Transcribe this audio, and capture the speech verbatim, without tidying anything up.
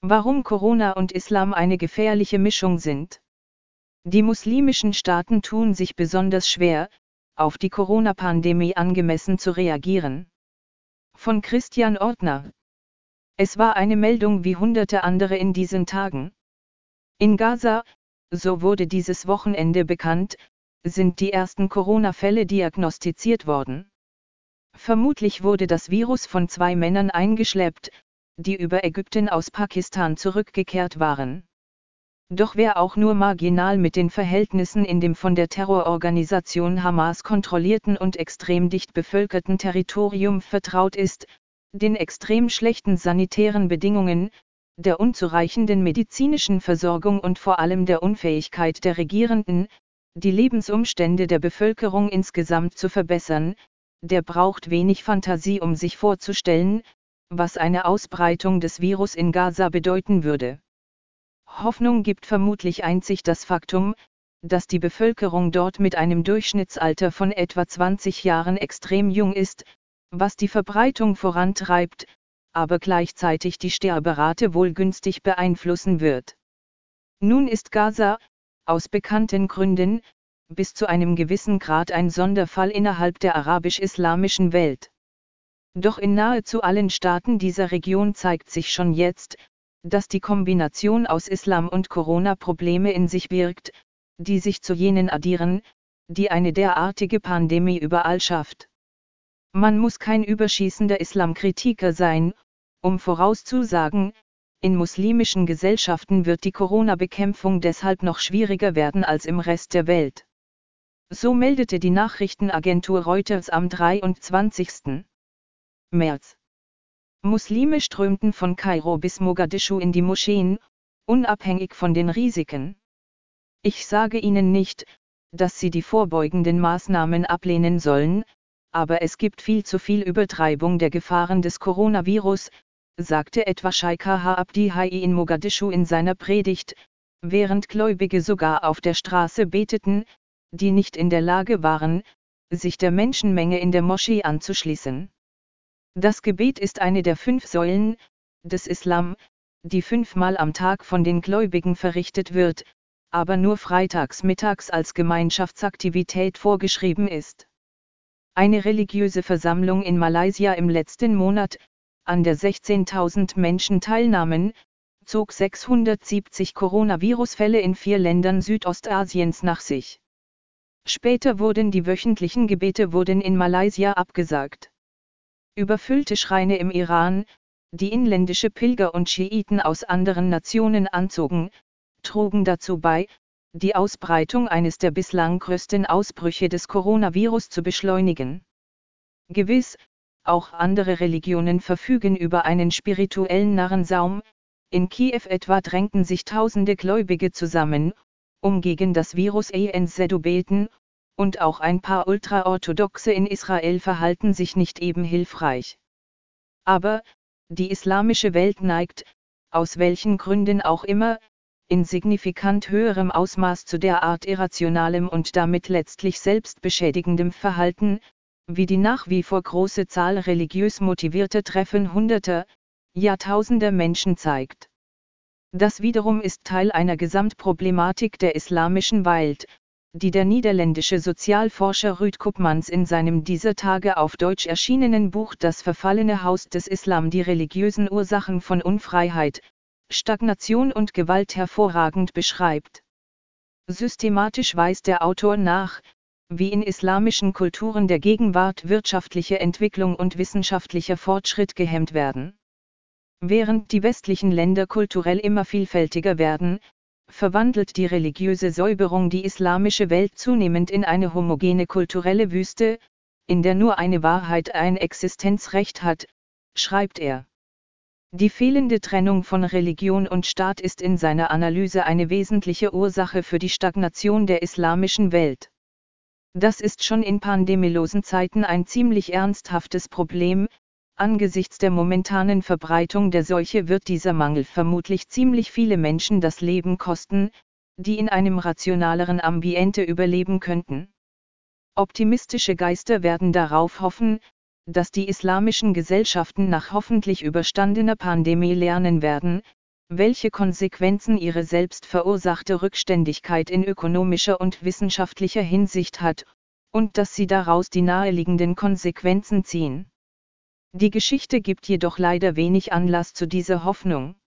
Warum Corona und Islam eine gefährliche Mischung sind. Die muslimischen Staaten tun sich besonders schwer, auf die Corona-Pandemie angemessen zu reagieren. Von Christian Ortner. Es war eine Meldung wie hunderte andere in diesen Tagen. In Gaza, so wurde dieses Wochenende bekannt, sind die ersten Corona-Fälle diagnostiziert worden. Vermutlich wurde das Virus von zwei Männern eingeschleppt, die über Ägypten aus Pakistan zurückgekehrt waren. Doch wer auch nur marginal mit den Verhältnissen in dem von der Terrororganisation Hamas kontrollierten und extrem dicht bevölkerten Territorium vertraut ist, den extrem schlechten sanitären Bedingungen, der unzureichenden medizinischen Versorgung und vor allem der Unfähigkeit der Regierenden, die Lebensumstände der Bevölkerung insgesamt zu verbessern, der braucht wenig Fantasie, um sich vorzustellen, was eine Ausbreitung des Virus in Gaza bedeuten würde. Hoffnung gibt vermutlich einzig das Faktum, dass die Bevölkerung dort mit einem Durchschnittsalter von etwa zwanzig Jahren extrem jung ist, was die Verbreitung vorantreibt, aber gleichzeitig die Sterberate wohl günstig beeinflussen wird. Nun ist Gaza, aus bekannten Gründen, bis zu einem gewissen Grad ein Sonderfall innerhalb der arabisch-islamischen Welt. Doch in nahezu allen Staaten dieser Region zeigt sich schon jetzt, dass die Kombination aus Islam und Corona Probleme in sich birgt, die sich zu jenen addieren, die eine derartige Pandemie überall schafft. Man muss kein überschießender Islamkritiker sein, um vorauszusagen, in muslimischen Gesellschaften wird die Corona-Bekämpfung deshalb noch schwieriger werden als im Rest der Welt. So meldete die Nachrichtenagentur Reuters am dreiundzwanzigsten März. Muslime strömten von Kairo bis Mogadischu in die Moscheen, unabhängig von den Risiken. Ich sage Ihnen nicht, dass Sie die vorbeugenden Maßnahmen ablehnen sollen, aber es gibt viel zu viel Übertreibung der Gefahren des Coronavirus, sagte etwa Sheikh Abdi Hai in Mogadischu in seiner Predigt, während Gläubige sogar auf der Straße beteten, die nicht in der Lage waren, sich der Menschenmenge in der Moschee anzuschließen. Das Gebet ist eine der fünf Säulen des Islam, die fünfmal am Tag von den Gläubigen verrichtet wird, aber nur freitags mittags als Gemeinschaftsaktivität vorgeschrieben ist. Eine religiöse Versammlung in Malaysia im letzten Monat, an der sechzehntausend Menschen teilnahmen, zog sechshundertsiebzig Coronavirus-Fälle in vier Ländern Südostasiens nach sich. Später wurden die wöchentlichen Gebete wurden in Malaysia abgesagt. Überfüllte Schreine im Iran, die inländische Pilger und Schiiten aus anderen Nationen anzogen, trugen dazu bei, die Ausbreitung eines der bislang größten Ausbrüche des Coronavirus zu beschleunigen. Gewiss, auch andere Religionen verfügen über einen spirituellen Narrensaum, in Kiew etwa drängten sich tausende Gläubige zusammen, um gegen das Virus A N Z zu beten, und auch ein paar Ultraorthodoxe in Israel verhalten sich nicht eben hilfreich. Aber, die islamische Welt neigt, aus welchen Gründen auch immer, in signifikant höherem Ausmaß zu derart irrationalem und damit letztlich selbstbeschädigendem Verhalten, wie die nach wie vor große Zahl religiös motivierter Treffen Hunderter, Jahrtausender Menschen zeigt. Das wiederum ist Teil einer Gesamtproblematik der islamischen Welt, die der niederländische Sozialforscher Ruud Koopmans in seinem dieser Tage auf Deutsch erschienenen Buch Das verfallene Haus des Islam die religiösen Ursachen von Unfreiheit, Stagnation und Gewalt hervorragend beschreibt. Systematisch weist der Autor nach, wie in islamischen Kulturen der Gegenwart wirtschaftliche Entwicklung und wissenschaftlicher Fortschritt gehemmt werden. Während die westlichen Länder kulturell immer vielfältiger werden, verwandelt die religiöse Säuberung die islamische Welt zunehmend in eine homogene kulturelle Wüste, in der nur eine Wahrheit ein Existenzrecht hat, schreibt er. Die fehlende Trennung von Religion und Staat ist in seiner Analyse eine wesentliche Ursache für die Stagnation der islamischen Welt. Das ist schon in pandemielosen Zeiten ein ziemlich ernsthaftes Problem. Angesichts der momentanen Verbreitung der Seuche wird dieser Mangel vermutlich ziemlich viele Menschen das Leben kosten, die in einem rationaleren Ambiente überleben könnten. Optimistische Geister werden darauf hoffen, dass die islamischen Gesellschaften nach hoffentlich überstandener Pandemie lernen werden, welche Konsequenzen ihre selbst verursachte Rückständigkeit in ökonomischer und wissenschaftlicher Hinsicht hat, und dass sie daraus die naheliegenden Konsequenzen ziehen. Die Geschichte gibt jedoch leider wenig Anlass zu dieser Hoffnung.